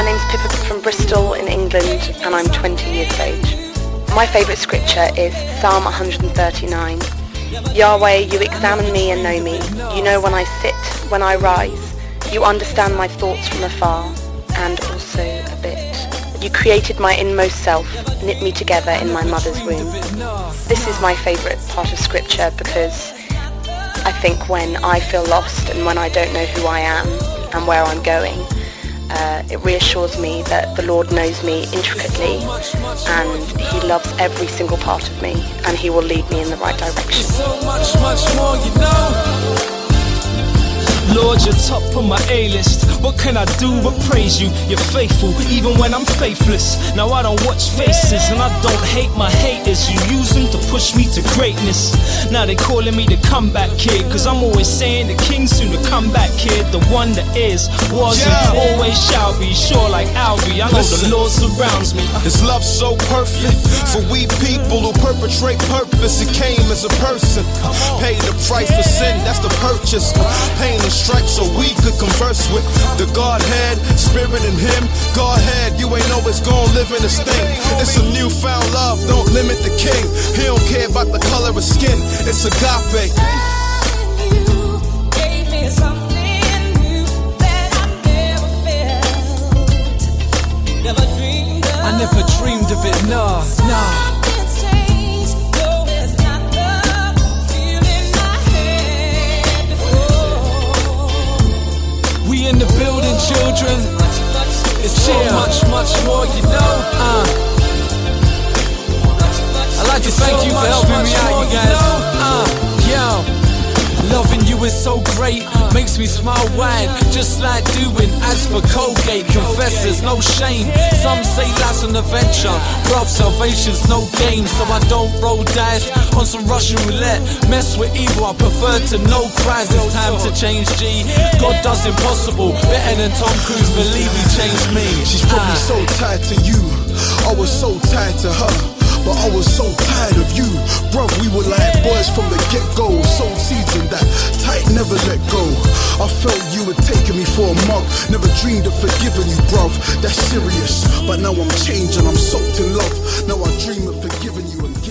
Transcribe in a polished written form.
My name's Pippa from Bristol in England and I'm 20 years of age. My favourite scripture is Psalm 139. Yahweh, you examine me and know me. You know when I sit, when I rise. You understand my thoughts from afar and also a bit. You created my inmost self, knit me together in my mother's womb. This is my favourite part of scripture because I think when I feel lost and when I don't know who I am and where I'm going, it reassures me that the Lord knows me intricately and He loves every single part of me and He will lead me in the right direction. So much more, you know. Lord, you're top of my A-list. What can I do but praise you? You're faithful, even when I'm faithless. Now I don't watch faces, and I don't hate my haters. You use them to push me to greatness. Now they calling me the comeback kid, cause I'm always saying the king's soon to come back, kid. The one that is, was, and always shall be. Sure like Albie, I know the Lord surrounds me. His love so perfect for we people who perpetrate purpose. He came as a person, paid the price for sin, that's the purchase. Pain and stripes so we could converse with the Godhead, Spirit in Him. Godhead, you ain't always gonna live in this thing. It's a newfound love, don't limit the King. He don't care about the color of skin, it's agape. I never dreamed of it, nah. We in the building, children. It's so much more, you know. I'd like to thank you for helping me out, you guys. Yo. Loving you is so great, makes me smile wide, just like doing ads for Colgate. Confessors, no shame, some say life's an adventure, bruv, salvation's no game. So I don't roll dice on some Russian roulette, mess with evil, I prefer to know Christ. It's time to change, G, God does impossible, better than Tom Cruise, believe He changed me. She's probably so tied to you, I was so tied to her, but I was so tired of you. Bruv, we were like boys from the get-go, so seasoned that tight never let go. I felt you were taking me for a mug, never dreamed of forgiving you, bruv. That's serious, but now I'm changing, I'm soaked in love. Now I dream of forgiving you and